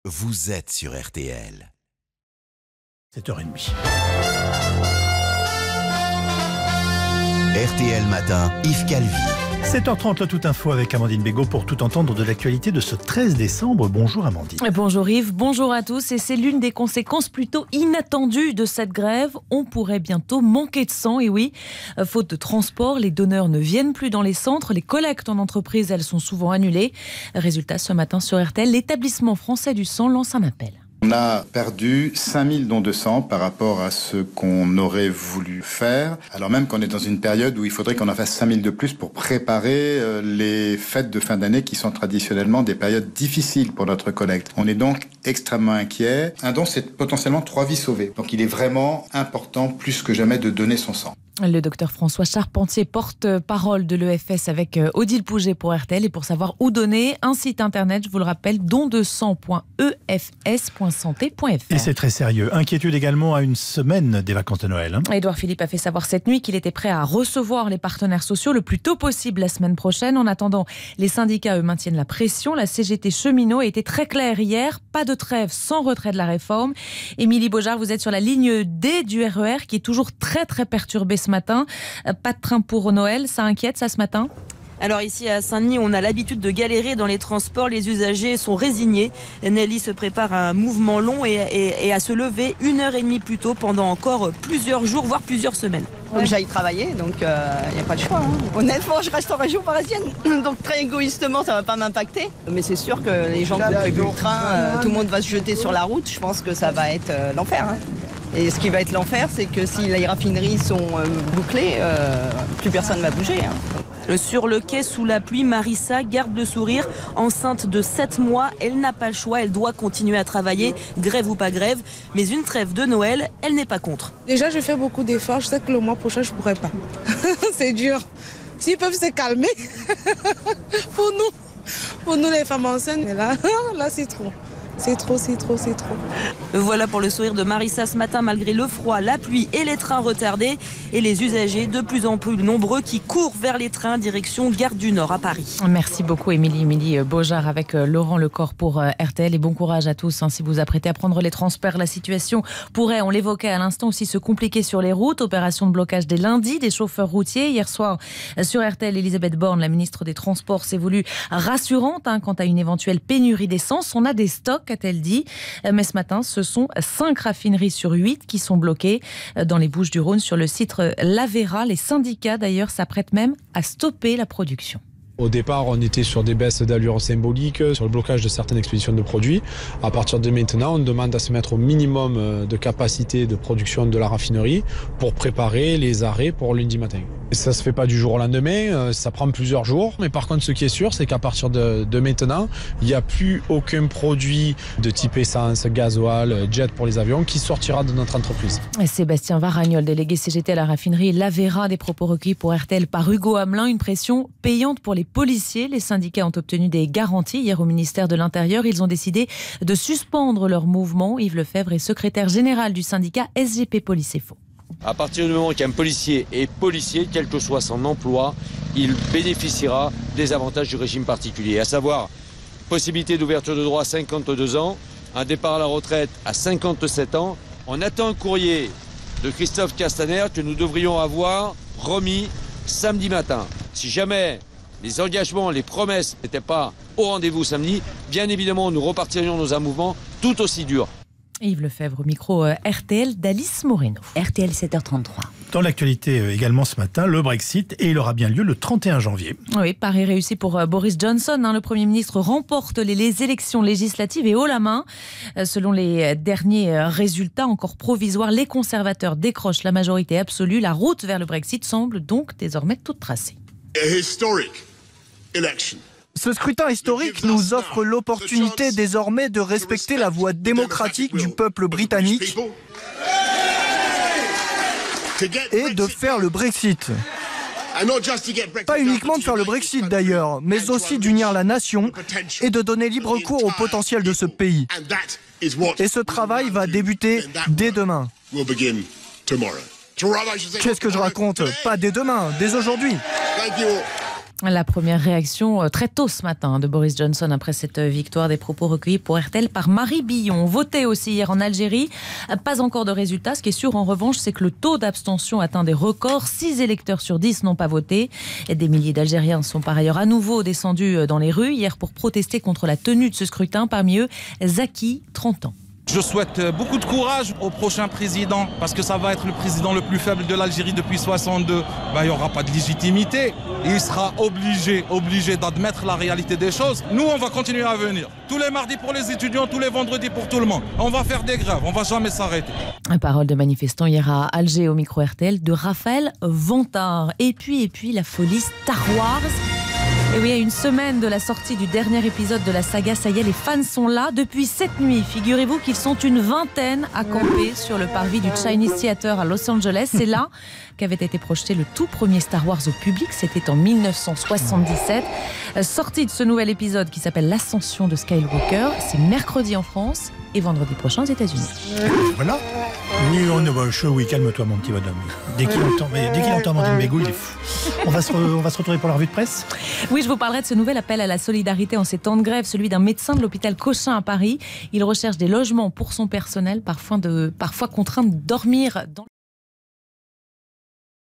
vous êtes sur RTL. 7h30. RTL Matin, Yves Calvi. 7h30, le Tout Info avec Amandine Bégaud pour tout entendre de l'actualité de ce 13 décembre. Bonjour Amandine. Bonjour Yves, bonjour à tous. Et c'est l'une des conséquences plutôt inattendues de cette grève. On pourrait bientôt manquer de sang. Et oui, faute de transport, les donneurs ne viennent plus dans les centres. Les collectes en entreprise, elles sont souvent annulées. Résultat, ce matin sur RTL, l'établissement français du sang lance un appel. On a perdu 5000 dons de sang par rapport à ce qu'on aurait voulu faire, alors même qu'on est dans une période où il faudrait qu'on en fasse 5000 de plus pour préparer les fêtes de fin d'année qui sont traditionnellement des périodes difficiles pour notre collecte. On est donc extrêmement inquiet. Un don, c'est potentiellement 3 vies sauvées. Donc il est vraiment important, plus que jamais, de donner son sang. Le docteur François Charpentier, porte-parole de l'EFS avec Odile Pouget pour RTL. Et pour savoir où donner, un site internet, je vous le rappelle, dondesang.efs.santé.fr. Et c'est très sérieux. Inquiétude également à une semaine des vacances de Noël. Édouard Philippe a fait savoir cette nuit qu'il était prêt à recevoir les partenaires sociaux le plus tôt possible la semaine prochaine. En attendant, les syndicats, eux, maintiennent la pression. La CGT cheminot a été très claire hier. Pas de trêve sans retrait de la réforme. Émilie Beaujard, vous êtes sur la ligne D du RER qui est toujours très perturbée ce matin. Pas de train pour Noël, ça inquiète ça ce matin ? Alors ici à Saint-Denis, on a l'habitude de galérer dans les transports. Les usagers sont résignés. Nelly se prépare à un mouvement long et à se lever 1h30 plus tôt pendant encore plusieurs jours, voire plusieurs semaines. Faut que j'aille travailler, donc il n'y a pas de choix. Honnêtement, je reste en région parisienne, donc très égoïstement, ça ne va pas m'impacter. Mais c'est sûr que les gens qui ont prévu le train, tout le monde va se jeter sur la route. Je pense que ça va être l'enfer. Et ce qui va être l'enfer, c'est que si les raffineries sont bouclées, plus personne ne va bouger. Sur le quai, sous la pluie, Marissa garde le sourire. Enceinte de 7 mois, elle n'a pas le choix, elle doit continuer à travailler, grève ou pas grève. Mais une trêve de Noël, elle n'est pas contre. Déjà, je fais beaucoup d'efforts. Je sais que le mois prochain, je ne pourrai pas. C'est dur. S'ils peuvent se calmer, pour nous les femmes enceintes, mais là c'est trop. C'est trop. Voilà pour le sourire de Marissa ce matin, malgré le froid, la pluie et les trains retardés. Et les usagers de plus en plus nombreux qui courent vers les trains direction Gare du Nord à Paris. Merci beaucoup Émilie Beaujard avec Laurent Lecor pour RTL. Et bon courage à tous si vous vous apprêtez à prendre les transports. La situation pourrait, on l'évoquait à l'instant, aussi se compliquer sur les routes. Opération de blocage dès lundi des chauffeurs routiers. Hier soir sur RTL, Elisabeth Borne, la ministre des Transports, s'est voulue rassurante quant à une éventuelle pénurie d'essence. On a des stocks, a-t-elle dit. Mais ce matin, ce sont 5 raffineries sur 8 qui sont bloquées dans les Bouches-du-Rhône sur le site Lavera. Les syndicats, d'ailleurs, s'apprêtent même à stopper la production. Au départ, on était sur des baisses d'allure symboliques, sur le blocage de certaines expéditions de produits. À partir de maintenant, on demande à se mettre au minimum de capacité de production de la raffinerie pour préparer les arrêts pour lundi matin. Et ça ne se fait pas du jour au lendemain, ça prend plusieurs jours. Mais par contre, ce qui est sûr, c'est qu'à partir de maintenant, il n'y a plus aucun produit de type essence, gasoil, jet pour les avions qui sortira de notre entreprise. Sébastien Varagnol, délégué CGT à la raffinerie Lavera, des propos recueillis pour RTL par Hugo Hamelin. Une pression payante pour les policiers. Les syndicats ont obtenu des garanties hier au ministère de l'Intérieur. Ils ont décidé de suspendre leur mouvement. Yves Lefebvre est secrétaire général du syndicat SGP Police et Faux. À partir du moment qu'un policier est policier, quel que soit son emploi, il bénéficiera des avantages du régime particulier, à savoir possibilité d'ouverture de droit à 52 ans, un départ à la retraite à 57 ans. On attend un courrier de Christophe Castaner que nous devrions avoir remis samedi matin. Si jamais les engagements, les promesses n'étaient pas au rendez-vous samedi, bien évidemment, nous repartirions dans un mouvement tout aussi dur. Yves Lefebvre, au micro RTL d'Alice Moreno. RTL 7h33. Dans l'actualité également ce matin, le Brexit, et il aura bien lieu le 31 janvier. Oui, pari réussi pour Boris Johnson. Le Premier ministre remporte les élections législatives et haut la main. Selon les derniers résultats encore provisoires, les conservateurs décrochent la majorité absolue. La route vers le Brexit semble donc désormais toute tracée. Ce scrutin historique nous offre l'opportunité désormais de respecter la voix démocratique du peuple britannique et de faire le Brexit. Pas uniquement de faire le Brexit d'ailleurs, mais aussi d'unir la nation et de donner libre cours au potentiel de ce pays. Et ce travail va débuter dès demain. Qu'est-ce que je raconte? Pas dès demain, dès aujourd'hui. La première réaction très tôt ce matin de Boris Johnson après cette victoire, des propos recueillis pour RTL par Marie Billon. Voté aussi hier en Algérie, pas encore de résultats. Ce qui est sûr en revanche, c'est que le taux d'abstention atteint des records. 6 électeurs sur 10 n'ont pas voté. Des milliers d'Algériens sont par ailleurs à nouveau descendus dans les rues hier pour protester contre la tenue de ce scrutin. Parmi eux, Zaki, 30 ans. Je souhaite beaucoup de courage au prochain président parce que ça va être le président le plus faible de l'Algérie depuis 62. Il n'y aura pas de légitimité. Il sera obligé d'admettre la réalité des choses. Nous, on va continuer à venir. Tous les mardis pour les étudiants, tous les vendredis pour tout le monde. On va faire des grèves, on ne va jamais s'arrêter. Parole de manifestants hier à Alger au micro RTL de Raphaël Vantard. Et puis la folie Star Wars. Et oui, à une semaine de la sortie du dernier épisode de la saga, ça y est, les fans sont là. Depuis cette nuit, figurez-vous qu'ils sont une vingtaine à camper sur le parvis du Chinese Theater à Los Angeles. C'est là qu'avait été projeté le tout premier Star Wars au public. C'était en 1977. Sortie de ce nouvel épisode qui s'appelle L'Ascension de Skywalker. C'est mercredi en France et vendredi prochain aux États-Unis. Voilà. Oui, oui, calme-toi, mon petit bonhomme. Dès qu'il entend Amandine Bégaud, il est fou. On va se retrouver pour la revue de presse. Oui, je vous parlerai de ce nouvel appel à la solidarité en ces temps de grève, celui d'un médecin de l'hôpital Cochin à Paris. Il recherche des logements pour son personnel, parfois contraint de dormir dans